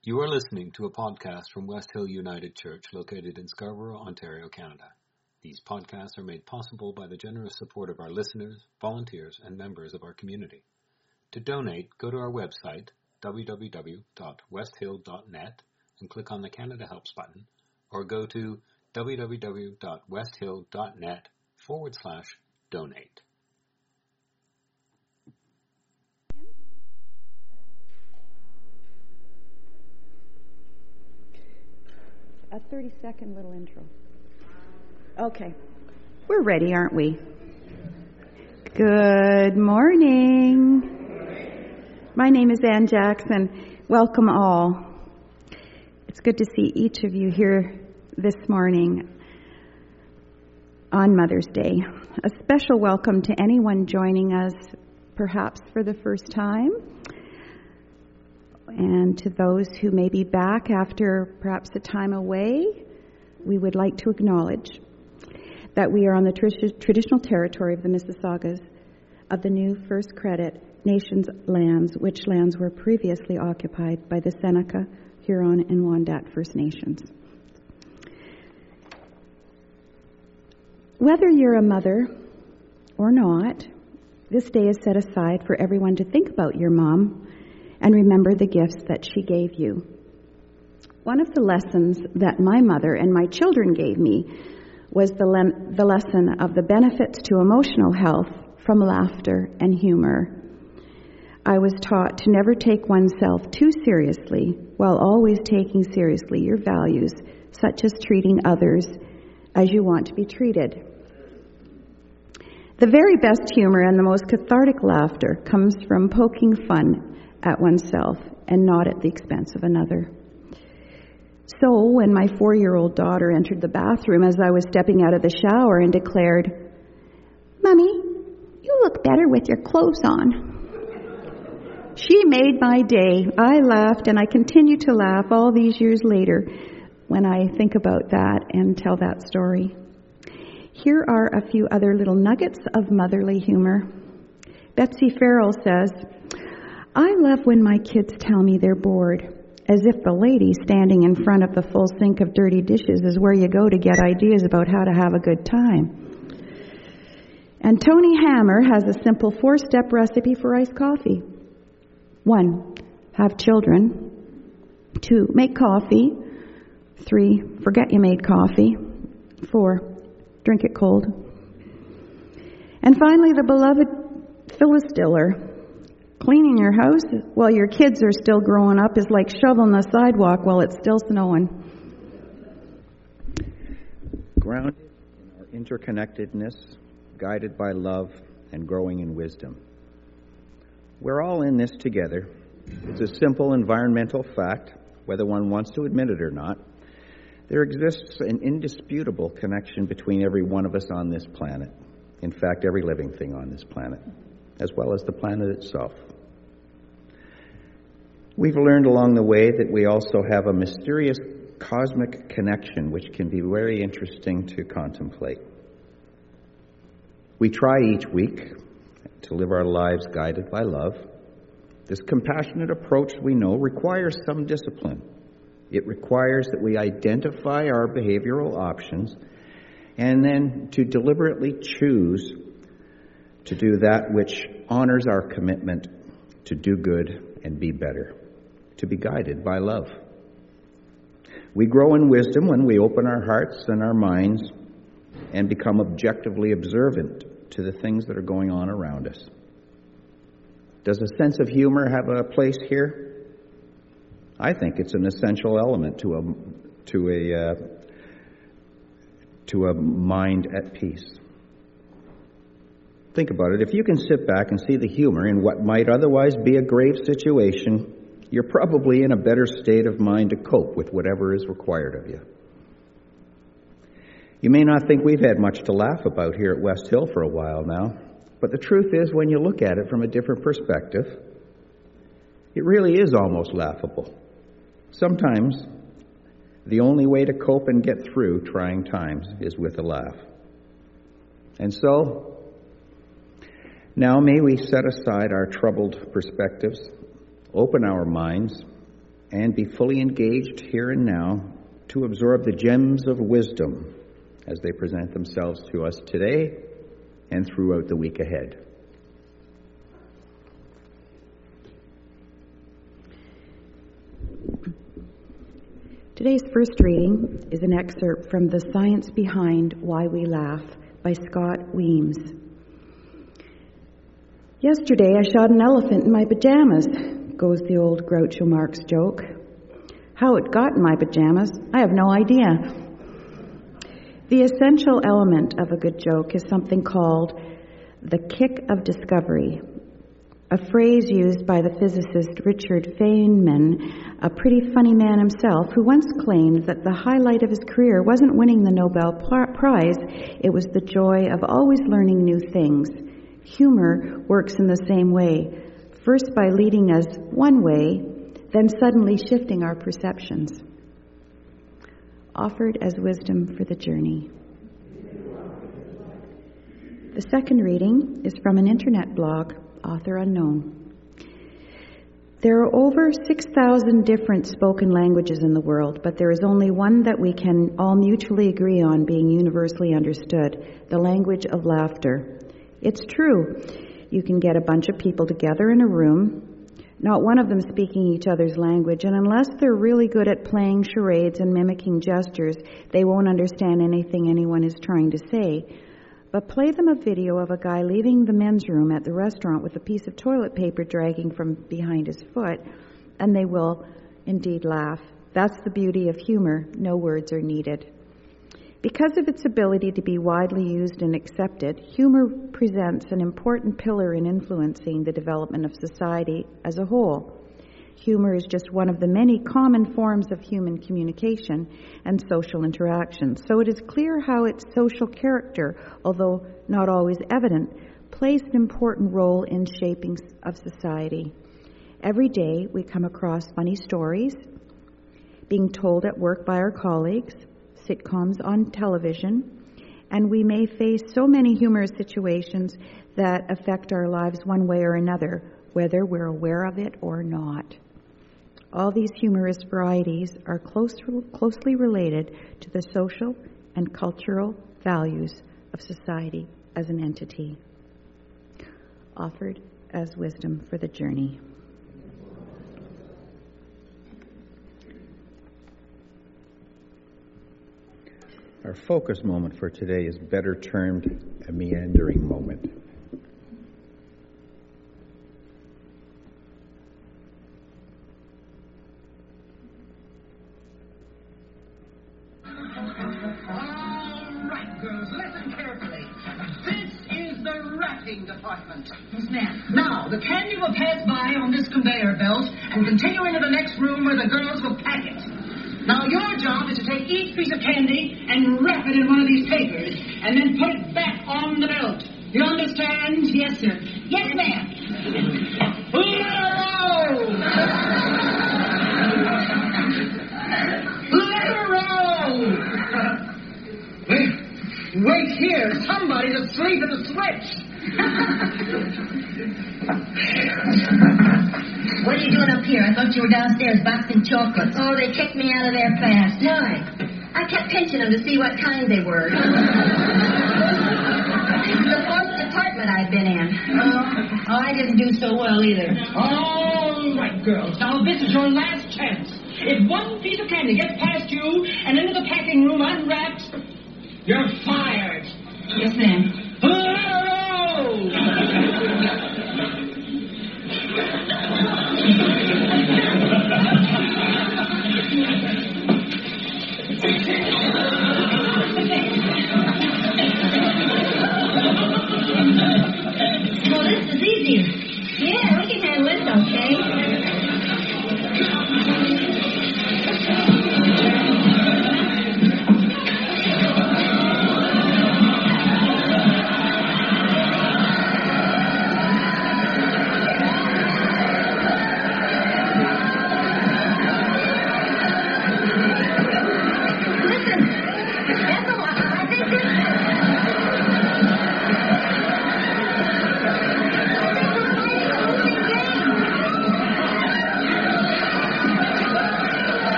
You are listening to a podcast from West Hill United Church located in Scarborough, Ontario, Canada. These podcasts are made possible by the generous support of our listeners, volunteers, and members of our community. To donate, go to our website, www.westhill.net, and click on the Canada Helps button, or go to www.westhill.net/donate. A 30-second little intro. Okay. We're ready, aren't we? Good morning. My name is Ann Jackson. Welcome all. It's good to see each of you here this morning on Mother's Day. A special welcome to anyone joining us perhaps for the first time, and to those who may be back after perhaps a time away. We would like to acknowledge that we are on the traditional territory of the Mississaugas of the new First Credit Nations lands, which lands were previously occupied by the Seneca, Huron, and Wendat First Nations. Whether you're a mother or not, this day is set aside for everyone to think about your mom and remember the gifts that she gave you. One of the lessons that my mother and my children gave me was the lesson of the benefits to emotional health from laughter and humor. I was taught to never take oneself too seriously while always taking seriously your values, such as treating others as you want to be treated. The very best humor and the most cathartic laughter comes from poking fun at oneself and not at the expense of another. So when my 4-year-old daughter entered the bathroom as I was stepping out of the shower and declared, "Mommy, you look better with your clothes on," she made my day. I laughed, and I continue to laugh all these years later when I think about that and tell that story. Here are a few other little nuggets of motherly humor. Betsy Farrell says, "I love when my kids tell me they're bored, as if the lady standing in front of the full sink of dirty dishes is where you go to get ideas about how to have a good time." And Tony Hammer has a simple 4-step recipe for iced coffee. 1, have children. 2, make coffee. 3, forget you made coffee. 4, drink it cold. And finally, the beloved Phyllis Diller. Cleaning your house while your kids are still growing up is like shoveling the sidewalk while it's still snowing. Grounded in our interconnectedness, guided by love, and growing in wisdom. We're all in this together. It's a simple environmental fact, whether one wants to admit it or not. There exists an indisputable connection between every one of us on this planet. In fact, every living thing on this planet, as well as the planet itself. We've learned along the way that we also have a mysterious cosmic connection which can be very interesting to contemplate. We try each week to live our lives guided by love. This compassionate approach, we know, requires some discipline. It requires that we identify our behavioral options and then to deliberately choose to do that which honors our commitment to do good and be better, to be guided by love. We grow in wisdom when we open our hearts and our minds and become objectively observant to the things that are going on around us. Does a sense of humor have a place here? I think it's an essential element to a mind at peace. Think about it. If you can sit back and see the humor in what might otherwise be a grave situation, you're probably in a better state of mind to cope with whatever is required of you. You may not think we've had much to laugh about here at West Hill for a while now, but the truth is, when you look at it from a different perspective, it really is almost laughable. Sometimes, the only way to cope and get through trying times is with a laugh. And so, now may we set aside our troubled perspectives, open our minds, and be fully engaged here and now to absorb the gems of wisdom as they present themselves to us today and throughout the week ahead. Today's first reading is an excerpt from The Science Behind Why We Laugh by Scott Weems. Yesterday I shot an elephant in my pajamas, goes the old Groucho Marx joke. How it got in my pajamas, I have no idea. The essential element of a good joke is something called the kick of discovery, a phrase used by the physicist Richard Feynman, a pretty funny man himself, who once claimed that the highlight of his career wasn't winning the Nobel Prize, it was the joy of always learning new things. Humor works in the same way, first by leading us one way, then suddenly shifting our perceptions. Offered as wisdom for the journey. The second reading is from an internet blog, author unknown. There are over 6,000 different spoken languages in the world, but there is only one that we can all mutually agree on being universally understood, the language of laughter. It's true. You can get a bunch of people together in a room, not one of them speaking each other's language, and unless they're really good at playing charades and mimicking gestures, they won't understand anything anyone is trying to say. But play them a video of a guy leaving the men's room at the restaurant with a piece of toilet paper dragging from behind his foot, and they will indeed laugh. That's the beauty of humor. No words are needed. Because of its ability to be widely used and accepted, humor presents an important pillar in influencing the development of society as a whole. Humor is just one of the many common forms of human communication and social interaction. So it is clear how its social character, although not always evident, plays an important role in shaping of society. Every day we come across funny stories being told at work by our colleagues, sitcoms on television, and we may face so many humorous situations that affect our lives one way or another, whether we're aware of it or not. All these humorous varieties are closely related to the social and cultural values of society as an entity. Offered as wisdom for the journey. Our focus moment for today is better termed a meandering moment. Department. Yes, ma'am. Now, the candy will pass by on this conveyor belt and continue into the next room where the girls will pack it. Now, your job is to take each piece of candy and wrap it in one of these papers and then put it back on the belt. You understand? Yes, sir. Yes, ma'am. Let her roll! Let her roll! Wait here. Somebody's asleep at the switch. What are you doing up here? I thought you were downstairs boxing chocolates. Oh, they kicked me out of there fast. Why? I kept pinching them to see what kind they were. This is the fourth department I've been in. Oh, I didn't do so well either. All right, girls. Now, this is your last chance. If one piece of candy gets past you and into the packing room unwrapped, you're fired. Yes, ma'am. Well, this is easier. Yeah, we can handle this, okay?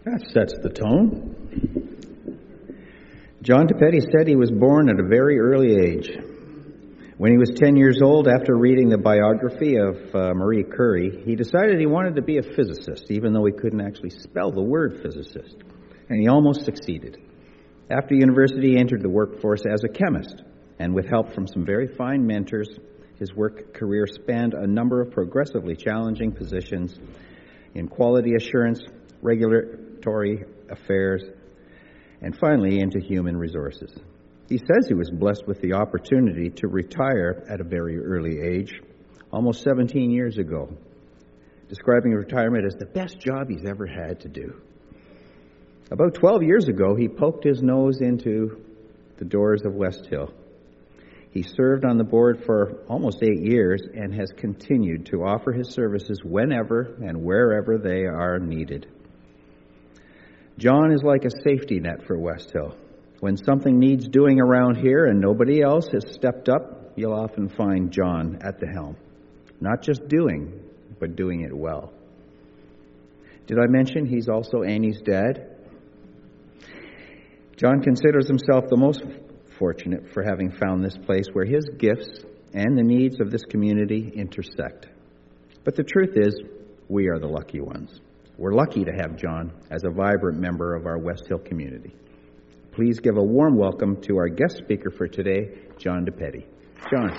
That sets the tone. John DePetty said he was born at a very early age. When he was 10 years old, after reading the biography of Marie Curie, he decided he wanted to be a physicist, even though he couldn't actually spell the word physicist. And he almost succeeded. After university, he entered the workforce as a chemist, and with help from some very fine mentors, his work career spanned a number of progressively challenging positions in quality assurance, regulatory affairs, and finally into human resources. He says he was blessed with the opportunity to retire at a very early age, almost 17 years ago, describing retirement as the best job he's ever had to do. About 12 years ago, he poked his nose into the doors of West Hill. He served on the board for almost 8 years and has continued to offer his services whenever and wherever they are needed. John is like a safety net for West Hill. When something needs doing around here and nobody else has stepped up, you'll often find John at the helm. Not just doing, but doing it well. Did I mention he's also Annie's dad? John considers himself the most fortunate for having found this place where his gifts and the needs of this community intersect. But the truth is, we are the lucky ones. We're lucky to have John as a vibrant member of our West Hill community. Please give a warm welcome to our guest speaker for today, John DePetty. John.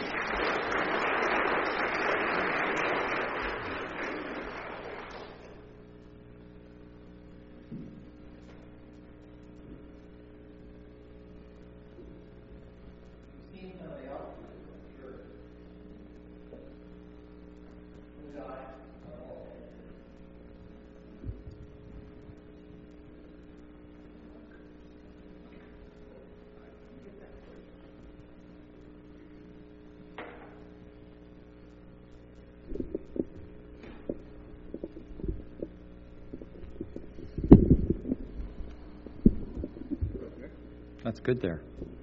That's good there.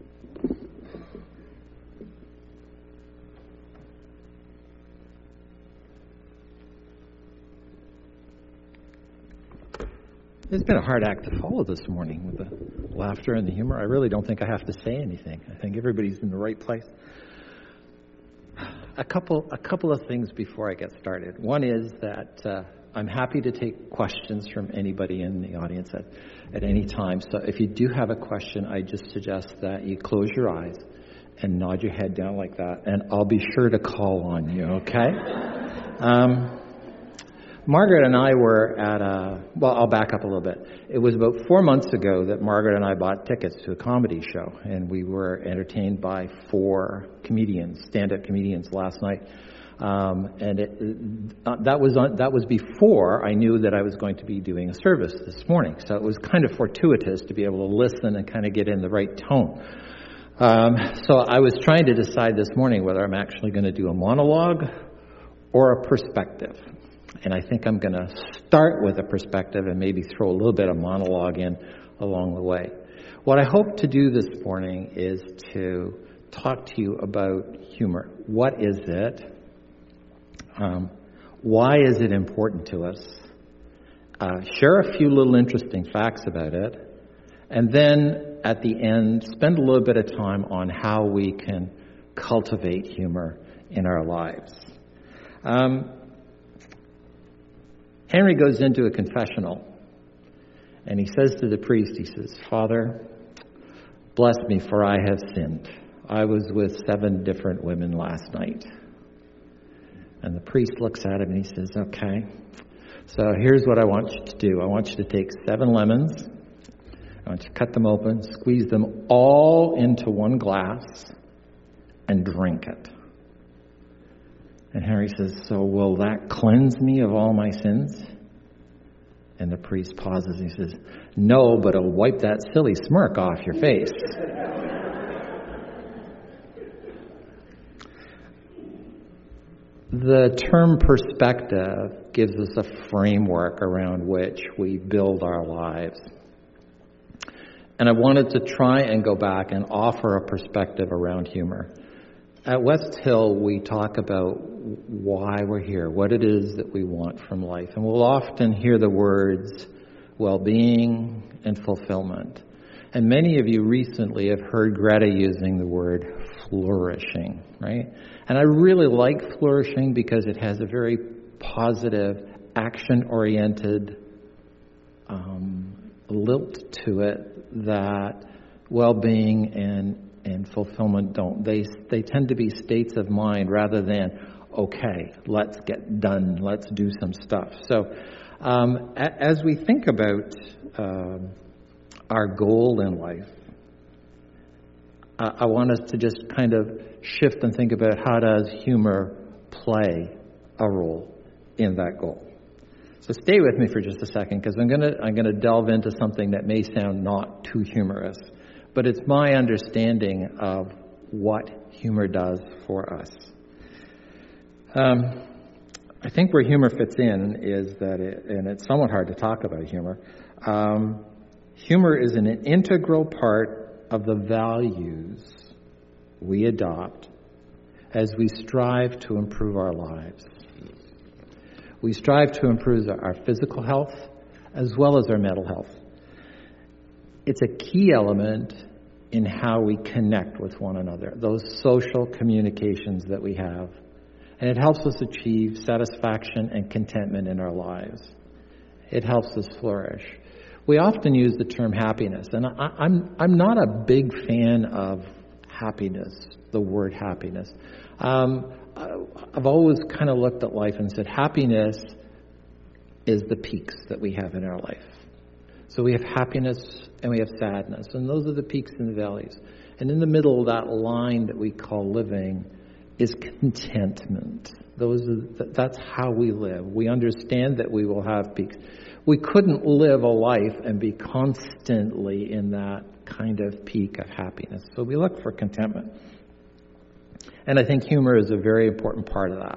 It's been a hard act to follow this morning with the laughter and the humor. I really don't think I have to say anything. I think everybody's in the right place. A couple of things before I get started. One is that I'm happy to take questions from anybody in the audience at any time. So if you do have a question, I just suggest that you close your eyes and nod your head down like that, and I'll be sure to call on you, okay? Margaret and I were at I'll back up a little bit. It was about 4 months ago that Margaret and I bought tickets to a comedy show, and we were entertained by 4 comedians, stand-up comedians last night. That was before I knew that I was going to be doing a service this morning. So it was kind of fortuitous to be able to listen and kind of get in the right tone. So I was trying to decide this morning whether I'm actually going to do a monologue or a perspective. And I think I'm going to start with a perspective and maybe throw a little bit of monologue in along the way. What I hope to do this morning is to talk to you about humor. What is it? Why is it important to us? Share a few little interesting facts about it. And then at the end, spend a little bit of time on how we can cultivate humor in our lives. Henry goes into a confessional and he says to the priest, he says, "Father, bless me for I have sinned. I was with 7 different women last night." And the priest looks at him and he says, "Okay, so here's what I want you to do. I want you to take 7 lemons. I want you to cut them open, squeeze them all into one glass, and drink it." And Henry says, "So will that cleanse me of all my sins?" And the priest pauses and he says, "No, but it'll wipe that silly smirk off your face." The term perspective gives us a framework around which we build our lives. And I wanted to try and go back and offer a perspective around humor. At West Hill, we talk about why we're here, what it is that we want from life. And we'll often hear the words, well-being, and fulfillment. And many of you recently have heard Greta using the word flourishing, right? And I really like flourishing because it has a very positive, action-oriented lilt to it that well-being and fulfillment don't. They tend to be states of mind rather than, okay, let's get done, let's do some stuff. So as we think about our goal in life, I want us to just kind of shift and think about how does humor play a role in that goal. So stay with me for just a second, because I'm gonna delve into something that may sound not too humorous, but it's my understanding of what humor does for us. I think where humor fits in is that, and it's somewhat hard to talk about humor, humor is an integral part of the values we adopt as we strive to improve our lives. We strive to improve our physical health as well as our mental health. It's a key element in how we connect with one another, those social communications that we have. And it helps us achieve satisfaction and contentment in our lives. It helps us flourish. We often use the term happiness, and I'm not a big fan of happiness, the word happiness. I've always kind of looked at life and said happiness is the peaks that we have in our life. So we have happiness and we have sadness, and those are the peaks and the valleys. And in the middle of that line that we call living is contentment. That's how we live. We understand that we will have peaks. We couldn't live a life and be constantly in that kind of peak of happiness. So we look for contentment. And I think humor is a very important part of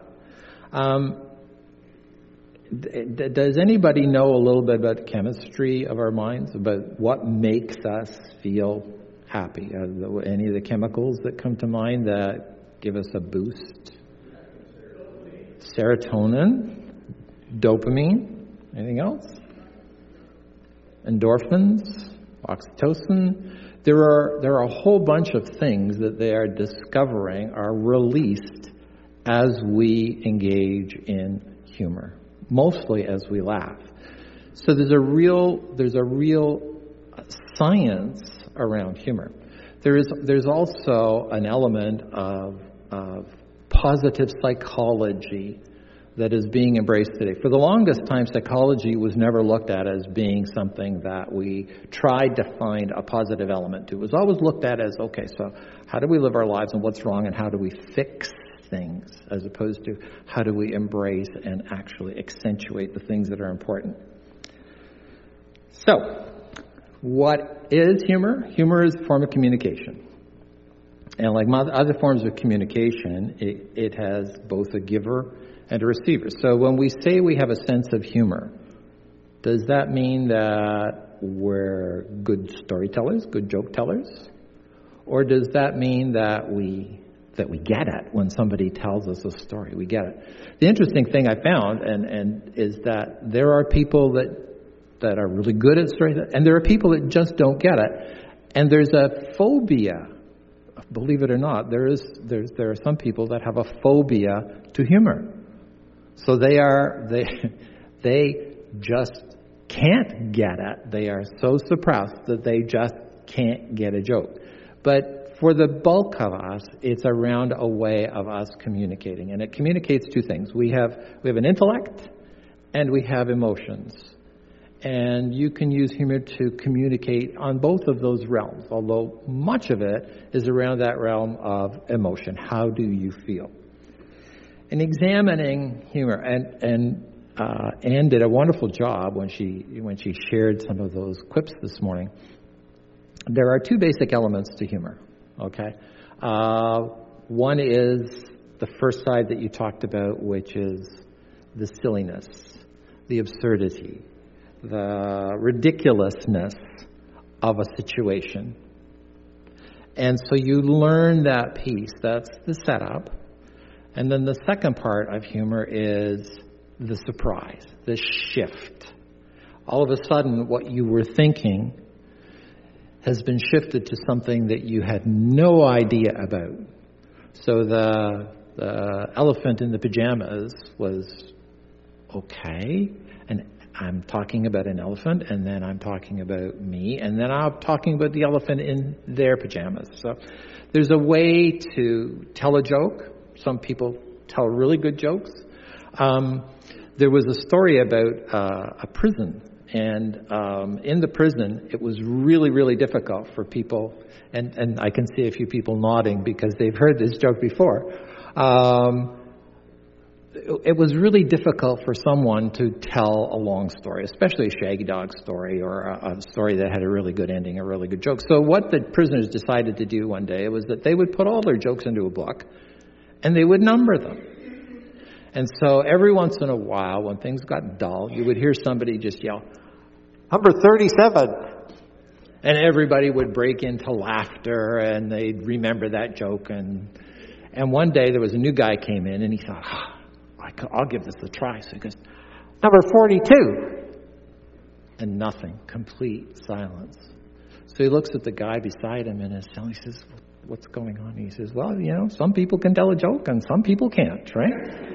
that. Does anybody know a little bit about the chemistry of our minds, about what makes us feel happy? Any of the chemicals that come to mind that give us a boost? Serotonin, dopamine, anything else? Endorphins, oxytocin. There are a whole bunch of things that they are discovering are released as we engage in humor, mostly as we laugh. So there's a real science around humor. There's also an element of positive psychology that is being embraced today. For the longest time, psychology was never looked at as being something that we tried to find a positive element to. It was always looked at as, okay, so how do we live our lives and what's wrong and how do we fix things, as opposed to how do we embrace and actually accentuate the things that are important. So, what is humor? Humor is a form of communication. And like other forms of communication, it has both a giver and a receiver. So when we say we have a sense of humor, does that mean that we're good storytellers, good joke tellers? Or does that mean that we get it when somebody tells us a story? We get it. The interesting thing I found and is that there are people that are really good at storytelling, and there are people that just don't get it. And there's a phobia. Believe it or not, there are some people that have a phobia to humor. So they just can't get it. They are so suppressed that they just can't get a joke. But for the bulk of us, it's around a way of us communicating, and it communicates two things. We have an intellect, and we have emotions. And you can use humor to communicate on both of those realms, although much of it is around that realm of emotion. How do you feel? In examining humor, and Anne did a wonderful job when she shared some of those quips this morning. There are two basic elements to humor, okay? One is the first side that you talked about, which is the silliness, the absurdity, the ridiculousness of a situation. And so you learn that piece. That's the setup. And then the second part of humor is the surprise, the shift all of a sudden what you were thinking has been shifted to something that you had no idea about. So the elephant in the pajamas was okay, and I'm talking about an elephant, and then I'm talking about me, and then I'm talking about the elephant in their pajamas. So there's a way to tell a joke. Some people tell really good jokes. There was a story about a prison, and in the prison, it was really, really difficult for people, and I can see a few people nodding because they've heard this joke before. It was really difficult for someone to tell a long story, especially a Shaggy Dog story or a story that had a really good ending, a really good joke. So what the prisoners decided to do one day was that they would put all their jokes into a book and they would number them. And so every once in a while, when things got dull, you would hear somebody just yell, "Number 37." And everybody would break into laughter and they'd remember that joke. And one day there was a new guy came in and he thought, I'll give this a try. So he goes, "Number 42. And nothing, complete silence. So he looks at the guy beside him in his cell. He says, "What's going on?" He says, "Well, some people can tell a joke and some people can't, right?"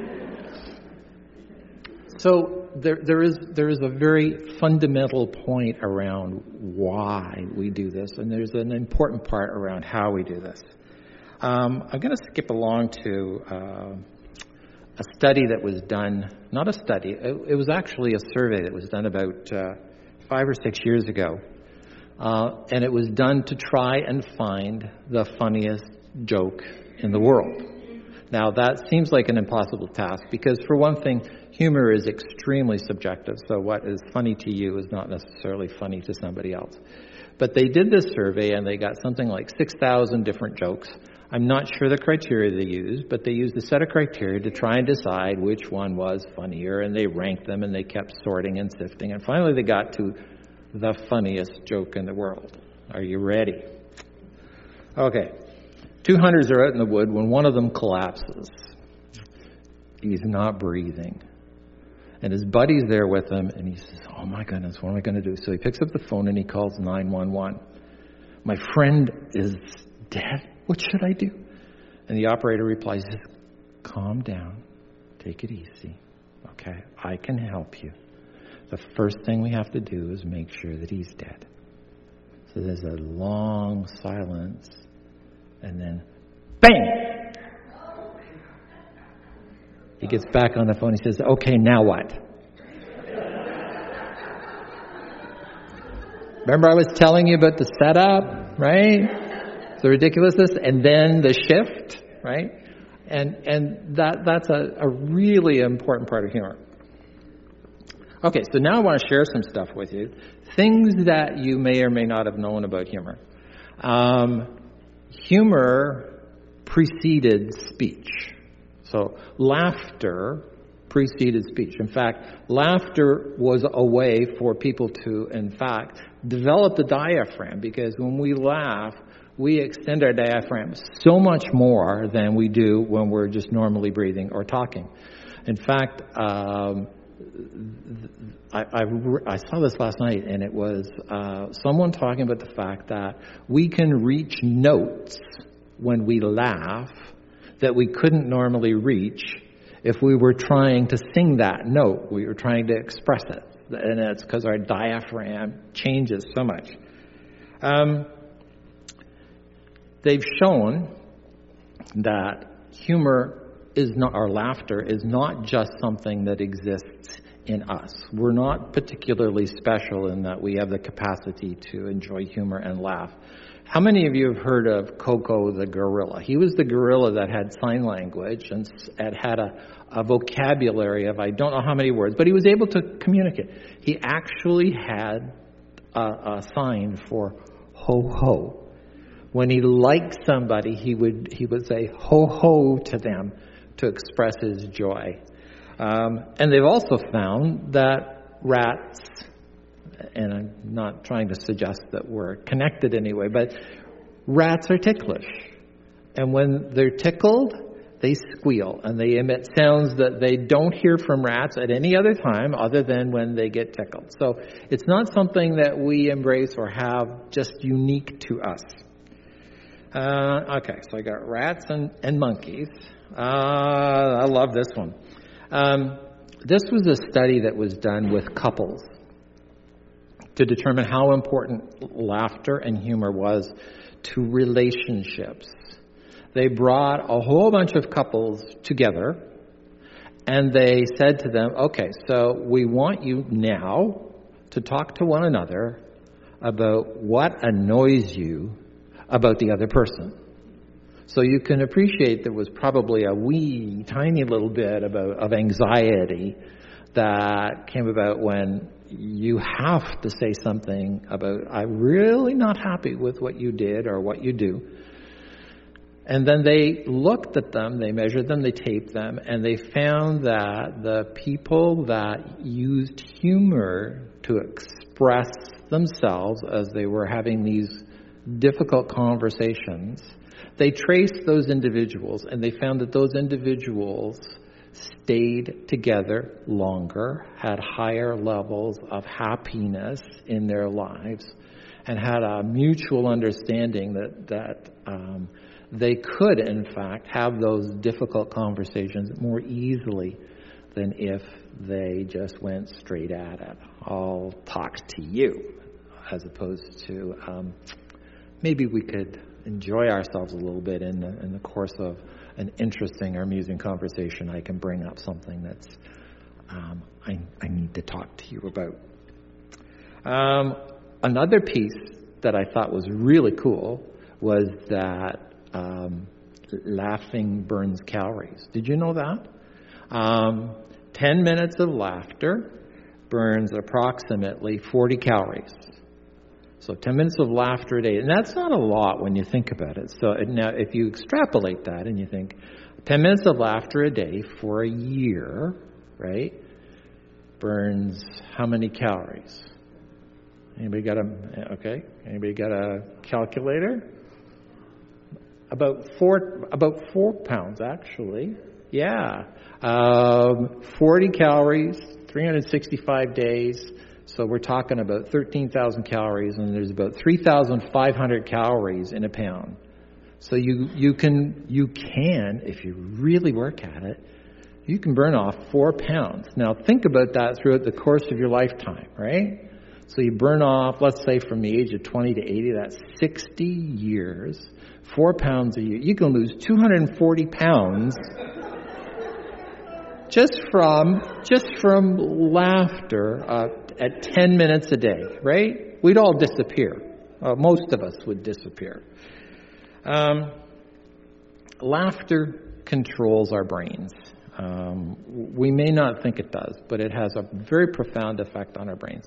So there is a very fundamental point around why we do this, and there's an important part around how we do this. I'm going to skip along to a study that was done, not a study, it was actually a survey that was done about 5 or 6 years ago. And it was done to try and find the funniest joke in the world. Now, that seems like an impossible task because, for one thing, humor is extremely subjective. So what is funny to you is not necessarily funny to somebody else. But they did this survey and they got something like 6,000 different jokes. I'm not sure the criteria they used, but they used a set of criteria to try and decide which one was funnier, and they ranked them and they kept sorting and sifting. And finally they got to the funniest joke in the world. Are you ready? Okay. 2 hunters are out in the wood when one of them collapses. He's not breathing. And his buddy's there with him, and he says, "Oh my goodness, what am I going to do?" So he picks up the phone and he calls 911. "My friend is dead. What should I do?" And the operator replies, "Calm down. Take it easy. Okay, I can help you. The first thing we have to do is make sure that he's dead." So there's a long silence, and then bang! He gets back on the phone. He says, "Okay, now what?" Remember I was telling you about the setup, right? The ridiculousness, and then the shift, right? And that's a really important part of humor. Okay, so now I want to share some stuff with you. Things that you may or may not have known about humor. Humor preceded speech. So laughter preceded speech. In fact, laughter was a way for people to, in fact, develop the diaphragm, because when we laugh, we extend our diaphragm so much more than we do when we're just normally breathing or talking. In fact, I saw this last night, and it was someone talking about the fact that we can reach notes when we laugh that we couldn't normally reach if we were trying to sing that note. We were trying to express it, and it's because our diaphragm changes so much. They've shown that humor is not, or laughter is not just something that exists in us. We're not particularly special in that we have the capacity to enjoy humor and laugh. How many of you have heard of Koko the gorilla? He was the gorilla that had sign language and had a vocabulary of I don't know how many words, but he was able to communicate. He actually had a sign for ho ho. When he liked somebody, he would say ho ho to them to express his joy. And they've also found that rats, and I'm not trying to suggest that we're connected anyway, but rats are ticklish. And when they're tickled, they squeal, and they emit sounds that they don't hear from rats at any other time other than when they get tickled. So it's not something that we embrace or have just unique to us. Okay, so I got rats and monkeys. I love this one. This was a study that was done with couples to determine how important laughter and humor was to relationships. They brought a whole bunch of couples together, and they said to them, okay, so we want you now to talk to one another about what annoys you about the other person. So you can appreciate there was probably a wee, tiny little bit of anxiety that came about when you have to say something about, I'm really not happy with what you did or what you do. And then they looked at them, they measured them, they taped them, and they found that the people that used humor to express themselves as they were having these difficult conversations, they traced those individuals, and they found that those individuals stayed together longer, had higher levels of happiness in their lives, and had a mutual understanding that they could, in fact, have those difficult conversations more easily than if they just went straight at it. I'll talk to you, as opposed to maybe we could enjoy ourselves a little bit in the course of an interesting or amusing conversation. I can bring up something that's I need to talk to you about. Another piece that I thought was really cool was that laughing burns calories. Did you know that? 10 minutes of laughter burns approximately 40 calories. So 10 minutes of laughter a day, and that's not a lot when you think about it. So now if you extrapolate that and you think 10 minutes of laughter a day for a year, right, burns how many calories? Anybody got a calculator? About 4 pounds, actually. Yeah. 40 calories, 365 days. So we're talking about 13,000 calories, and there's about 3,500 calories in a pound. So you can, if you really work at it, you can burn off 4 pounds. Now think about that throughout the course of your lifetime, right? So you burn off, let's say from the age of 20 to 80, that's 60 years, 4 pounds a year. You can lose 240 pounds just from laughter at 10 minutes a day, right? We'd all disappear. Most of us would disappear. Laughter controls our brains. We may not think it does, but it has a very profound effect on our brains.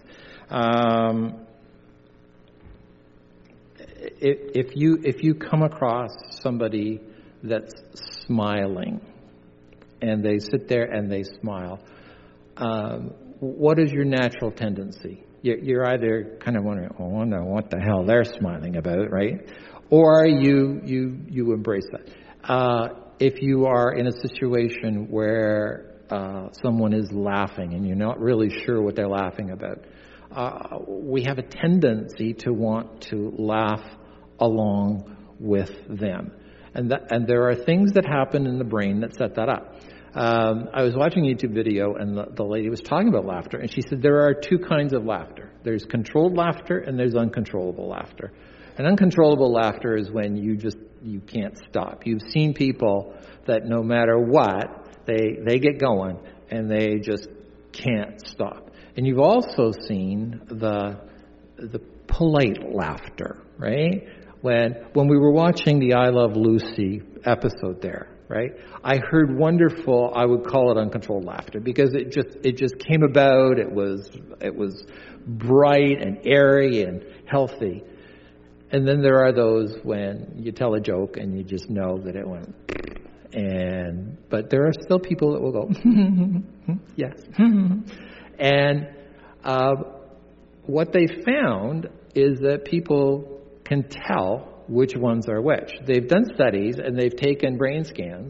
If you come across somebody that's smiling, and they sit there and they smile, what is your natural tendency? You're either kind of wondering, I wonder what the hell they're smiling about, right? Or you embrace that. If you are in a situation where someone is laughing and you're not really sure what they're laughing about, we have a tendency to want to laugh along with them. And there are things that happen in the brain that set that up. I was watching a YouTube video, and the lady was talking about laughter, and she said there are two kinds of laughter. There's controlled laughter, and there's uncontrollable laughter. And uncontrollable laughter is when you can't stop. You've seen people that no matter what, they get going, and they just can't stop. And you've also seen the polite laughter, right? When we were watching the I Love Lucy episode there, right? I heard wonderful, I would call it uncontrolled laughter, because it just came about. It was bright and airy and healthy. And then there are those when you tell a joke and you just know that it went, but there are still people that will go, yes. And what they found is that people can tell which ones are which. They've done studies, and they've taken brain scans,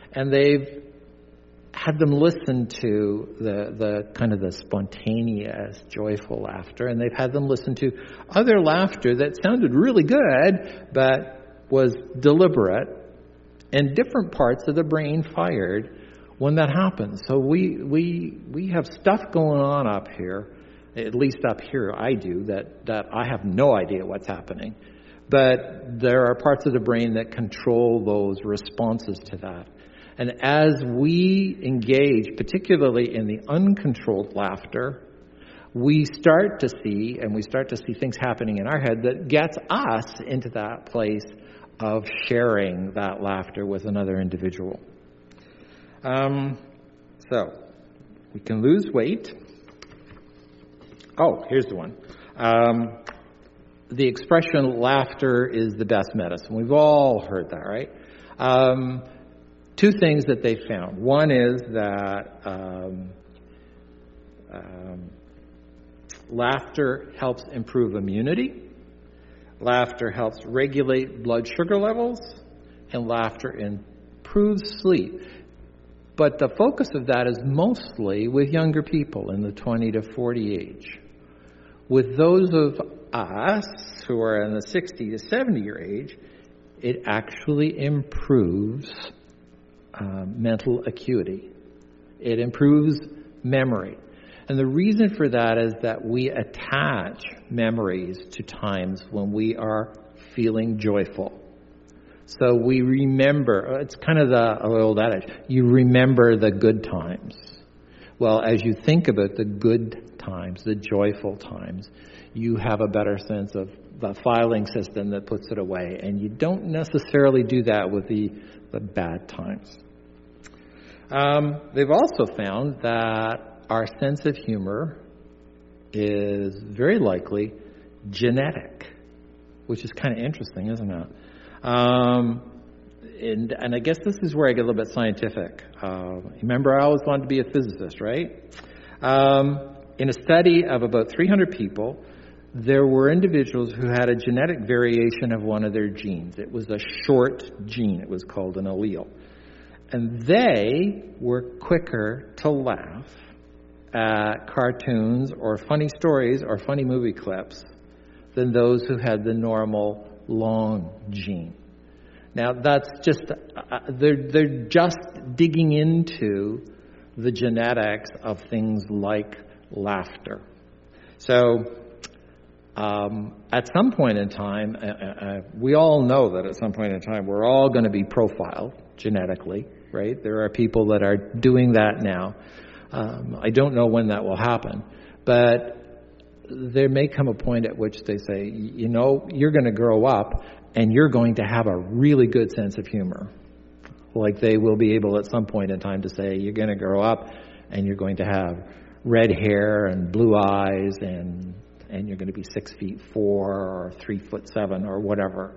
And they've had them listen to the kind of the spontaneous, joyful laughter, and they've had them listen to other laughter that sounded really good, but was deliberate, and different parts of the brain fired when that happens. So we have stuff going on up here, at least up here I do, that I have no idea what's happening. But there are parts of the brain that control those responses to that. And as we engage, particularly in the uncontrolled laughter, we start to see things happening in our head that gets us into that place of sharing that laughter with another individual. So, we can lose weight. Oh, here's the one. The expression, laughter is the best medicine. We've all heard that, right? Two things that they found. One is that laughter helps improve immunity, laughter helps regulate blood sugar levels, and laughter improves sleep. But the focus of that is mostly with younger people in the 20 to 40 age. With those of us who are in the 60 to 70 year age, it actually improves mental acuity. It improves memory. And the reason for that is that we attach memories to times when we are feeling joyful. So we remember, it's kind of the old adage, you remember the good times. Well, as you think about the good times, the joyful times, you have a better sense of the filing system that puts it away. And you don't necessarily do that with the bad times. They've also found that our sense of humor is very likely genetic, which is kind of interesting, isn't it? And I guess this is where I get a little bit scientific. Remember, I always wanted to be a physicist, right? In a study of about 300 people, there were individuals who had a genetic variation of one of their genes. It was a short gene. It was called an allele. And they were quicker to laugh at cartoons or funny stories or funny movie clips than those who had the normal long gene. Now, that's just, they're just digging into the genetics of things like laughter. So, at some point in time, we all know that at some point in time, we're all going to be profiled genetically, right? There are people that are doing that now. I don't know when that will happen, but there may come a point at which they say, you know, you're going to grow up and you're going to have a really good sense of humor. Like they will be able at some point in time to say, you're going to grow up and you're going to have red hair and blue eyes and you're going to be 6'4" or 3'7" or whatever.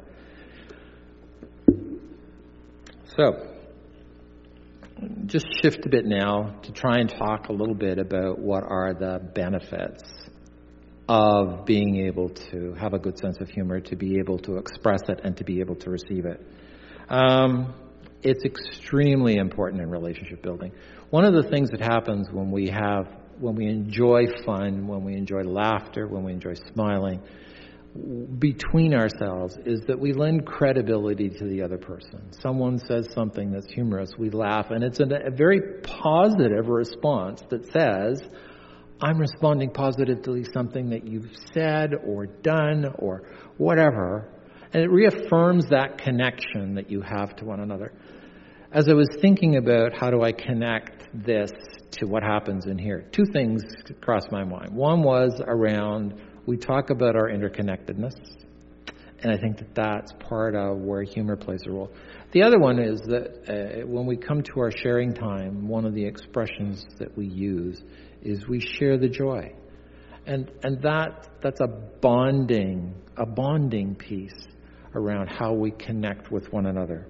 So, just shift a bit now to try and talk a little bit about what are the benefits of being able to have a good sense of humor, to be able to express it, and to be able to receive it. It's extremely important in relationship building. One of the things that happens when we enjoy fun, when we enjoy laughter, when we enjoy smiling between ourselves is that we lend credibility to the other person. Someone says something that's humorous, we laugh, and it's a very positive response that says, I'm responding positively to something that you've said or done or whatever. And it reaffirms that connection that you have to one another. As I was thinking about how do I connect this to what happens in here, two things crossed my mind. One was around, we talk about our interconnectedness, and I think that that's part of where humor plays a role. The other one is that when we come to our sharing time, one of the expressions that we use is we share the joy. And that's a bonding piece around how we connect with one another.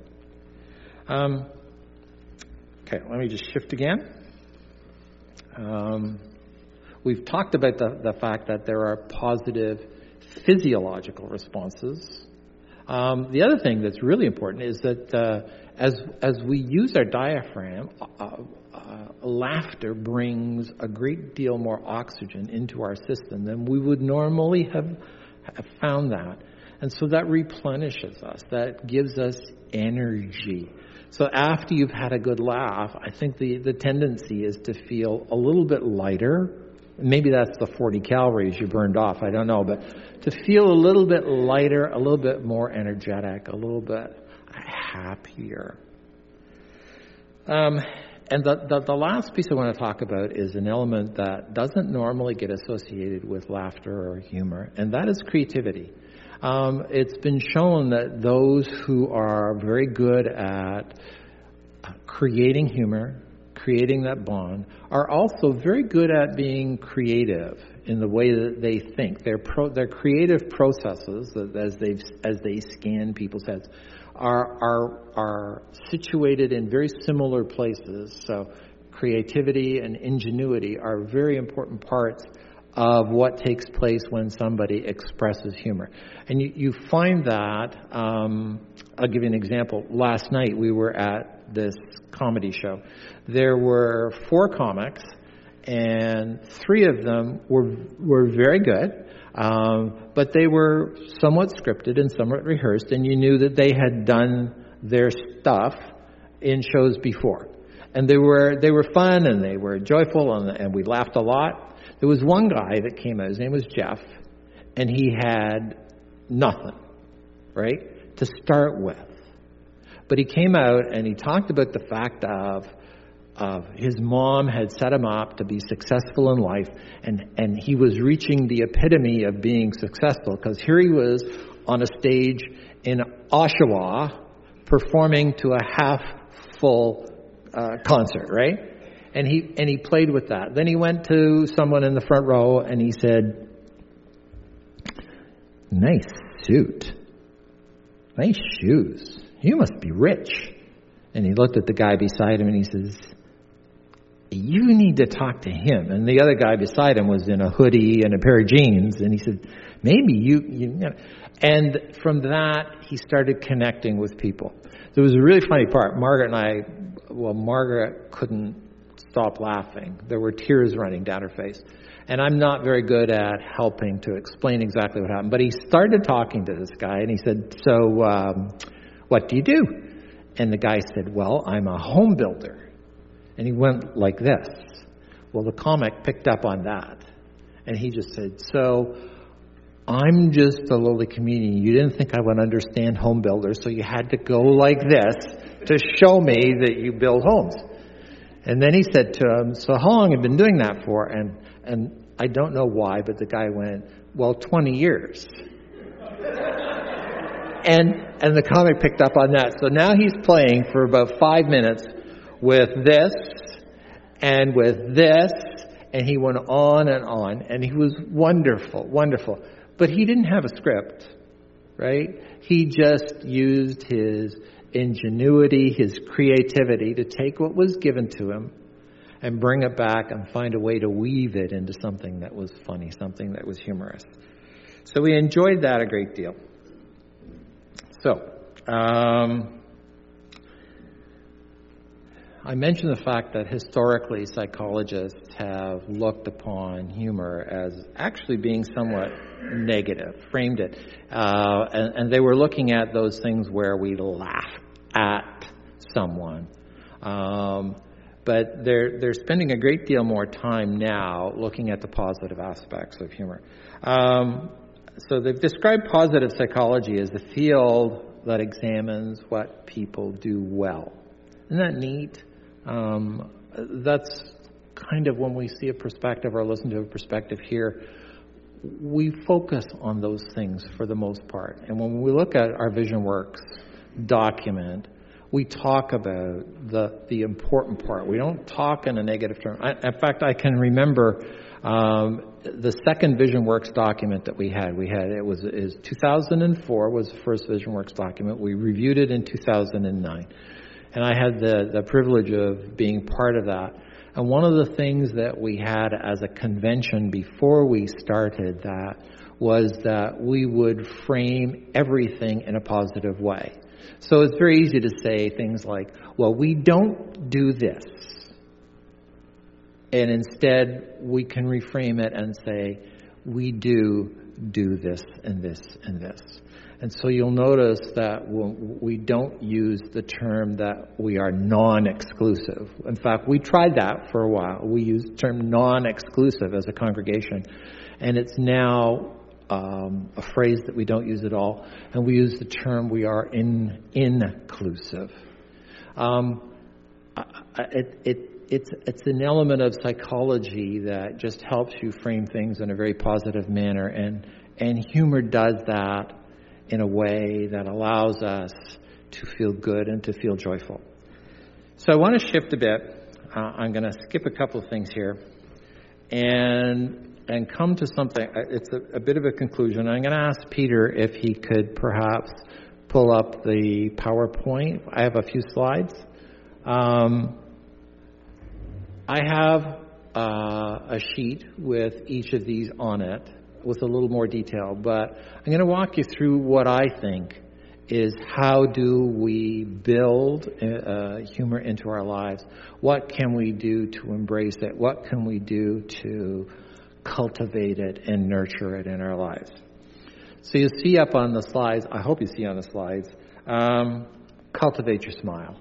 Okay, let me just shift again. We've talked about the fact that there are positive physiological responses The other thing that's really important is that as we use our diaphragm, laughter brings a great deal more oxygen into our system than we would normally have found that. And so that replenishes us. That gives us energy. So after you've had a good laugh, I think the tendency is to feel a little bit lighter. Maybe that's the 40 calories you burned off. I don't know. But to feel a little bit lighter, a little bit more energetic, a little bit happier. And the last piece I want to talk about is an element that doesn't normally get associated with laughter or humor, and that is creativity. It's been shown that those who are very good at creating humor, creating that bond, are also very good at being creative in the way that they think. Their creative processes, as they scan people's heads, are situated in very similar places. So creativity and ingenuity are very important parts of what takes place when somebody expresses humor. And you find that, I'll give you an example. Last night we were at this comedy show. There were 4 comics, and 3 of them were very good, but they were somewhat scripted and somewhat rehearsed, and you knew that they had done their stuff in shows before. And they were fun, and they were joyful, and we laughed a lot. There was one guy that came out, his name was Jeff, and he had nothing, right, to start with. But he came out and he talked about the fact of his mom had set him up to be successful in life, and he was reaching the epitome of being successful, because here he was on a stage in Oshawa performing to a half-full concert, right? And he played with that. Then he went to someone in the front row and he said, "Nice suit. Nice shoes. You must be rich." And he looked at the guy beside him and he says, "You need to talk to him." And the other guy beside him was in a hoodie and a pair of jeans. And he said, "Maybe you know." And from that, he started connecting with people. There was a really funny part. Margaret couldn't stop laughing. There were tears running down her face. And I'm not very good at helping to explain exactly what happened. But he started talking to this guy and he said, "So, what do you do?" And the guy said, "Well, I'm a home builder." And he went like this. Well, the comic picked up on that. And he just said, "So, I'm just a lowly comedian. You didn't think I would understand home builders, so you had to go like this to show me that you build homes." And then he said to him, "So how long have you been doing that for?" And I don't know why, but the guy went, "Well, 20 years. And the comic picked up on that. So now he's playing for about 5 minutes with this and with this, and he went on, and he was wonderful, wonderful. But he didn't have a script, right? He just used his ingenuity, his creativity to take what was given to him and bring it back and find a way to weave it into something that was funny, something that was humorous. So we enjoyed that a great deal. So, I mentioned the fact that historically psychologists have looked upon humor as actually being somewhat negative, framed it. And they were looking at those things where we laugh at someone. But they're spending a great deal more time now looking at the positive aspects of humor. So they've described positive psychology as the field that examines what people do well. Isn't that neat? That's kind of when we see a perspective or listen to a perspective here, we focus on those things for the most part. And when we look at our VisionWorks document, we talk about the important part. We don't talk in a negative term. In fact, I can remember the second VisionWorks document that we had. It was 2004 was the first VisionWorks document. We reviewed it in 2009. And I had the privilege of being part of that. And one of the things that we had as a convention before we started that was that we would frame everything in a positive way. So it's very easy to say things like, well, we don't do this. And instead, we can reframe it and say, we do this and this and this. And so you'll notice that we don't use the term that we are non-exclusive. In fact, we tried that for a while. We used the term non-exclusive as a congregation. And it's now a phrase that we don't use at all. And we use the term we are inclusive. It's an element of psychology that just helps you frame things in a very positive manner. And humor does that in a way that allows us to feel good and to feel joyful. So I want to shift a bit. I'm going to skip a couple of things here and come to something. It's a bit of a conclusion. I'm going to ask Peter if he could perhaps pull up the PowerPoint. I have a few slides. I have a sheet with each of these on it with a little more detail, but I'm going to walk you through what I think is how do we build humor into our lives? What can we do to embrace it? What can we do to cultivate it and nurture it in our lives? So you see up on the slides, I hope you see on the slides, cultivate your smile.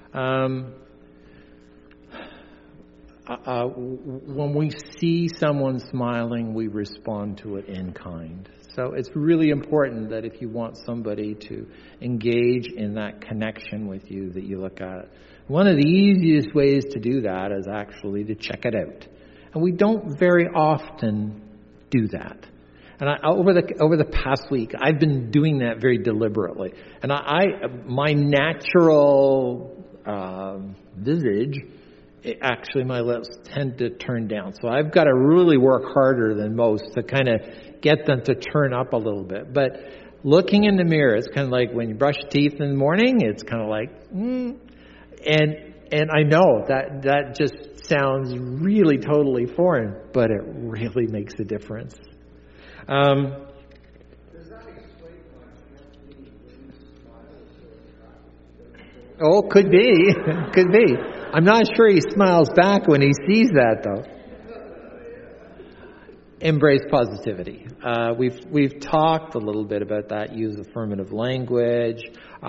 When we see someone smiling, we respond to it in kind. So it's really important that if you want somebody to engage in that connection with you, that you look at it. One of the easiest ways to do that is actually to check it out. And we don't very often do that. And over the past week, I've been doing that very deliberately. And my natural visage, actually my lips tend to turn down. So I've got to really work harder than most to kind of get them to turn up a little bit. But looking in the mirror, it's kind of like when you brush your teeth in the morning, it's kind of like, and I know that just sounds really totally foreign, but it really makes a difference. Oh, could be. Could be. I'm not sure he smiles back when he sees that, though. Embrace positivity. We've talked a little bit about that. Use affirmative language.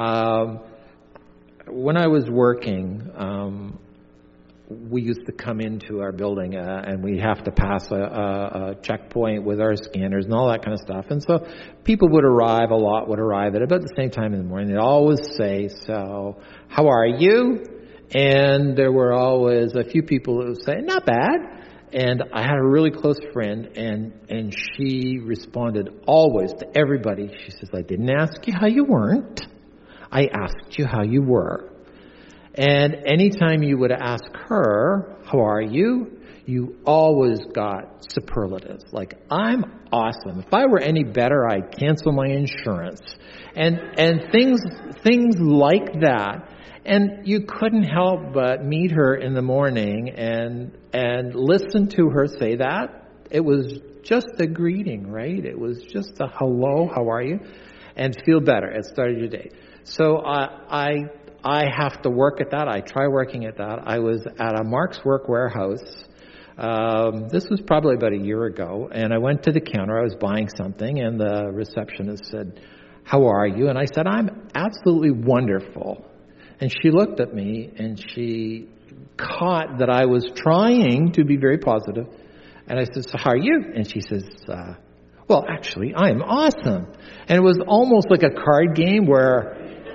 When I was working, we used to come into our building and we have to pass a checkpoint with our scanners and all that kind of stuff. And so people would arrive at about the same time in the morning. They'd always say, so, how are you? And there were always a few people who would say, not bad. And I had a really close friend, and she responded always to everybody. She says, I didn't ask you how you weren't. I asked you how you were. And anytime you would ask her, how are you? You always got superlatives. Like, I'm awesome. If I were any better, I'd cancel my insurance. And things like that. And you couldn't help but meet her in the morning and listen to her say that. It was just a greeting, right? It was just a hello, how are you? And feel better. It started your day. So I have to work at that. I try working at that. I was at a Mark's Work warehouse. This was probably about a year ago. And I went to the counter. I was buying something. And the receptionist said, how are you? And I said, I'm absolutely wonderful. And she looked at me and she caught that I was trying to be very positive. And I said, so how are you? And she says, well, actually, I'm awesome. And it was almost like a card game where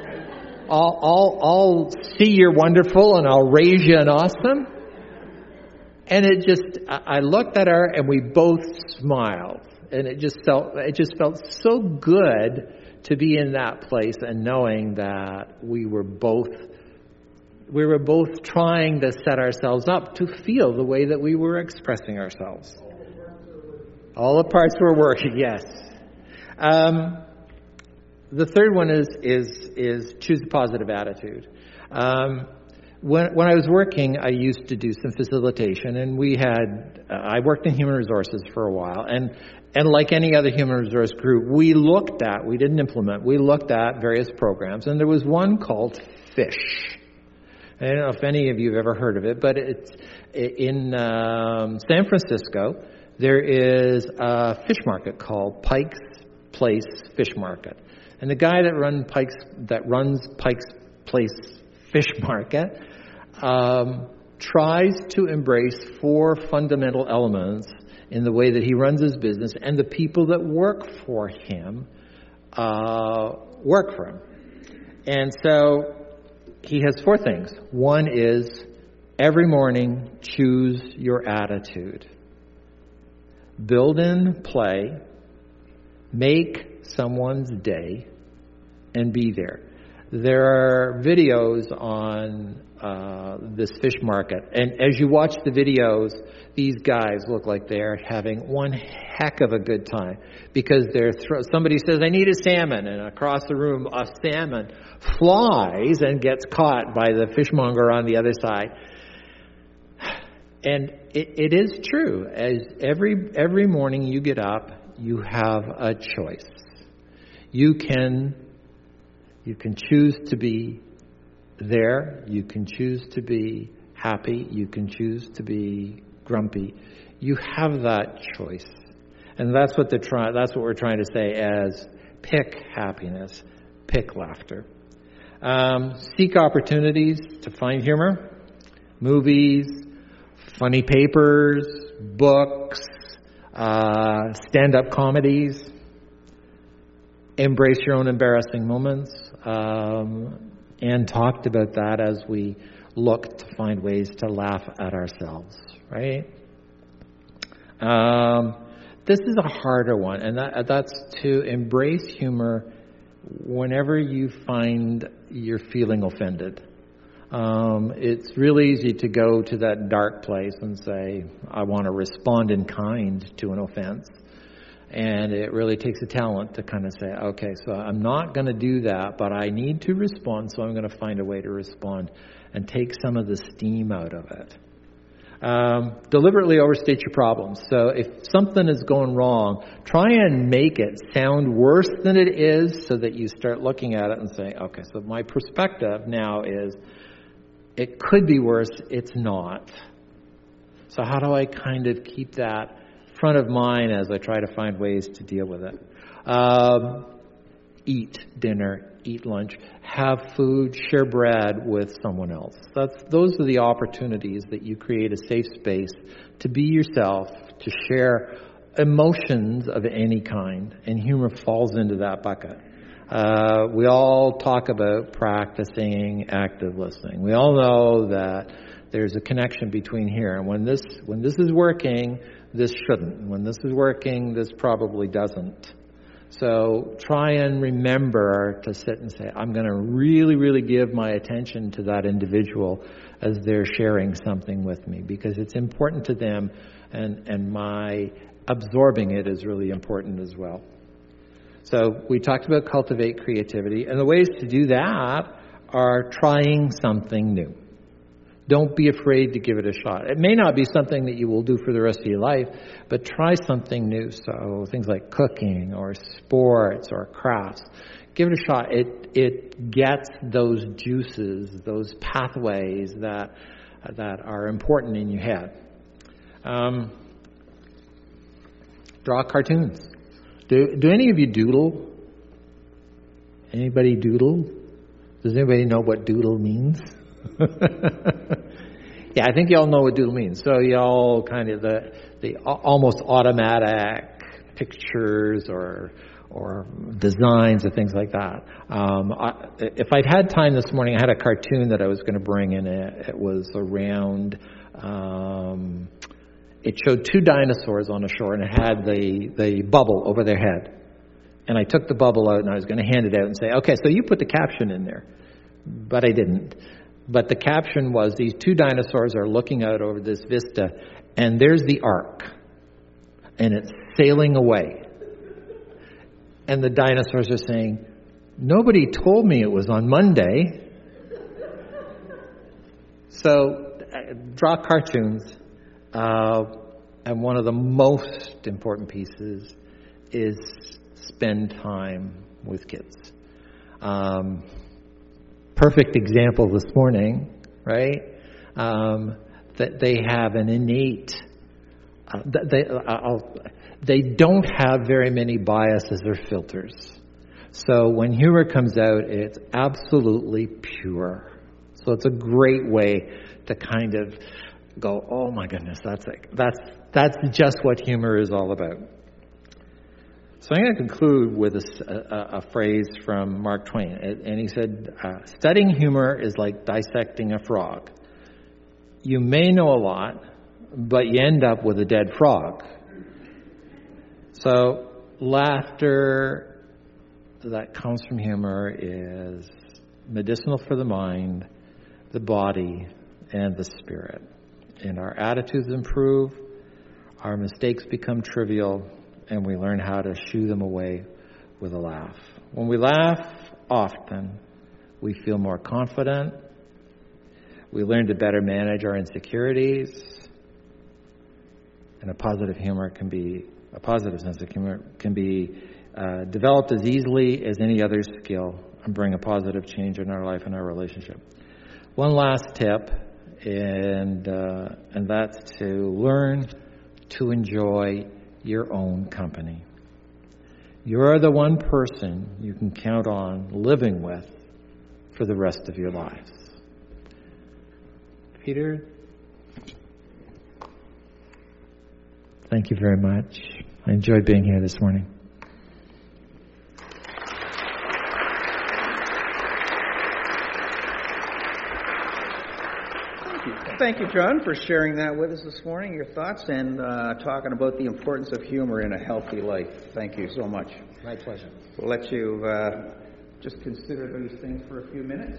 I'll see you're wonderful and I'll raise you an awesome. And I looked at her and we both smiled. And it just felt so good to be in that place and knowing that we were both trying to set ourselves up to feel the way that we were expressing ourselves. All the parts were working, yes. The third one is choose a positive attitude. When I was working, I used to do some facilitation, and I worked in human resources for a while, and And like any other human resource group, we looked at various programs, and there was one called FISH. I don't know if any of you have ever heard of it, but it's in San Francisco. There is a fish market called Pike's Place Fish Market, and the guy that runs Pike's Place Fish Market tries to embrace 4 fundamental elements in the way that he runs his business, and the people that work for him work for him. And so he has 4 things. One is every morning, choose your attitude. Build in play, make someone's day, and be there. There are videos on this fish market, and as you watch the videos, these guys look like they're having one heck of a good time, because somebody says, I need a salmon, and across the room a salmon flies and gets caught by the fishmonger on the other side. And it is true. As every morning you get up, you have a choice. You can choose to be there. You can choose to be happy. You can choose to be grumpy. You have that choice, and that's what we're trying to say as pick happiness, pick laughter. Seek opportunities to find humor, movies, funny papers, books, stand-up comedies. Embrace your own embarrassing moments. And talked about that as we look to find ways to laugh at ourselves, right? This is a harder one, and that's to embrace humor whenever you find you're feeling offended. It's really easy to go to that dark place and say, I want to respond in kind to an offense. And it really takes a talent to kind of say, okay, so I'm not going to do that, but I need to respond, so I'm going to find a way to respond and take some of the steam out of it. Deliberately overstate your problems. So if something is going wrong, try and make it sound worse than it is, so that you start looking at it and saying, okay, so my perspective now is, it could be worse, it's not. So how do I kind of keep that front of mind as I try to find ways to deal with it? Eat dinner, eat lunch, have food, share bread with someone else. Those are the opportunities that you create a safe space to be yourself, to share emotions of any kind, and humor falls into that bucket. We all talk about practicing active listening. We all know that there's a connection between here, and when this is working, this shouldn't. When this is working, this probably doesn't. So try and remember to sit and say, I'm going to really, really give my attention to that individual as they're sharing something with me, because it's important to them, and my absorbing it is really important as well. So we talked about cultivate creativity, and the ways to do that are trying something new. Don't be afraid to give it a shot. It may not be something that you will do for the rest of your life, but try something new. So things like cooking or sports or crafts. Give it a shot. It gets those juices, those pathways that are important in your head. Draw cartoons. Do any of you doodle? Anybody doodle? Does anybody know what doodle means? Yeah, I think you all know what doodle means. So you all kind of the almost automatic pictures or designs or things like that. If I'd had time this morning, I had a cartoon that I was going to bring in. It was around. It showed 2 dinosaurs on a shore, and it had the bubble over their head. And I took the bubble out, and I was going to hand it out and say, okay, so you put the caption in there. But I didn't. But the caption was, these 2 dinosaurs are looking out over this vista, and there's the ark, and it's sailing away. And the dinosaurs are saying, nobody told me it was on Monday. So draw cartoons. And one of the most important pieces is spend time with kids. Perfect example this morning, right? That they have an innate, they don't have very many biases or filters. So when humor comes out, it's absolutely pure. So it's a great way to kind of go, oh my goodness, that's just what humor is all about. So I'm going to conclude with a phrase from Mark Twain. And he said, studying humor is like dissecting a frog. You may know a lot, but you end up with a dead frog. So laughter that comes from humor is medicinal for the mind, the body, and the spirit. And our attitudes improve, our mistakes become trivial, and we learn how to shoo them away with a laugh. When we laugh often, we feel more confident. We learn to better manage our insecurities. And a positive sense of humor can be developed as easily as any other skill and bring a positive change in our life and our relationship. One last tip, and that's to learn to enjoy your own company. You're the one person you can count on living with for the rest of your lives. Peter, thank you very much. I enjoyed being here this morning. Thank you, John, for sharing that with us this morning, your thoughts, and talking about the importance of humor in a healthy life. Thank you so much. My pleasure. We'll let you just consider those things for a few minutes.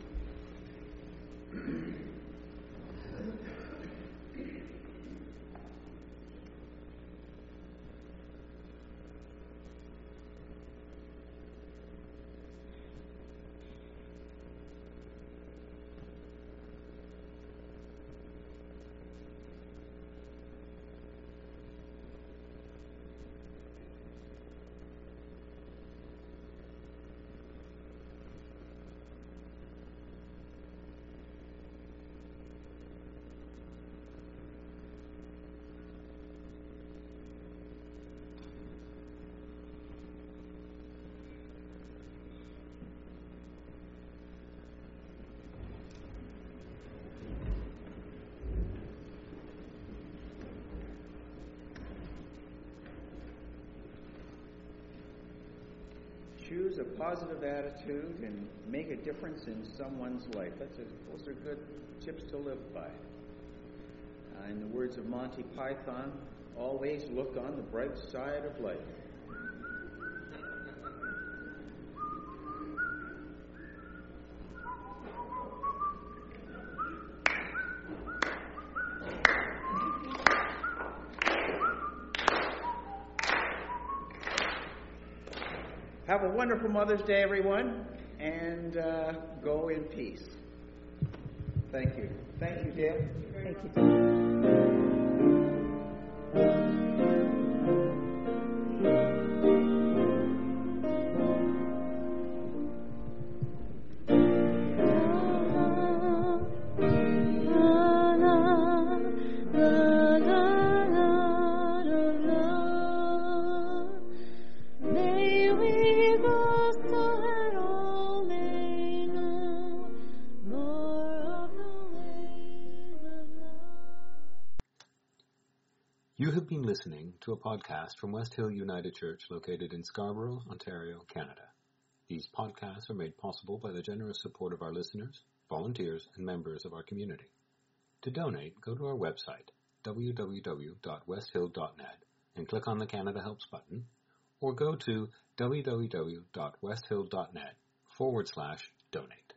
Choose a positive attitude and make a difference in someone's life. Those are good tips to live by. In the words of Monty Python, always look on the bright side of life. Have a wonderful Mother's Day, everyone, and go in peace. Thank you. Thank you, Dale. Thank you. You have been listening to a podcast from West Hill United Church located in Scarborough, Ontario, Canada. These podcasts are made possible by the generous support of our listeners, volunteers, and members of our community. To donate, go to our website, www.westhill.net, and click on the Canada Helps button, or go to www.westhill.net/donate.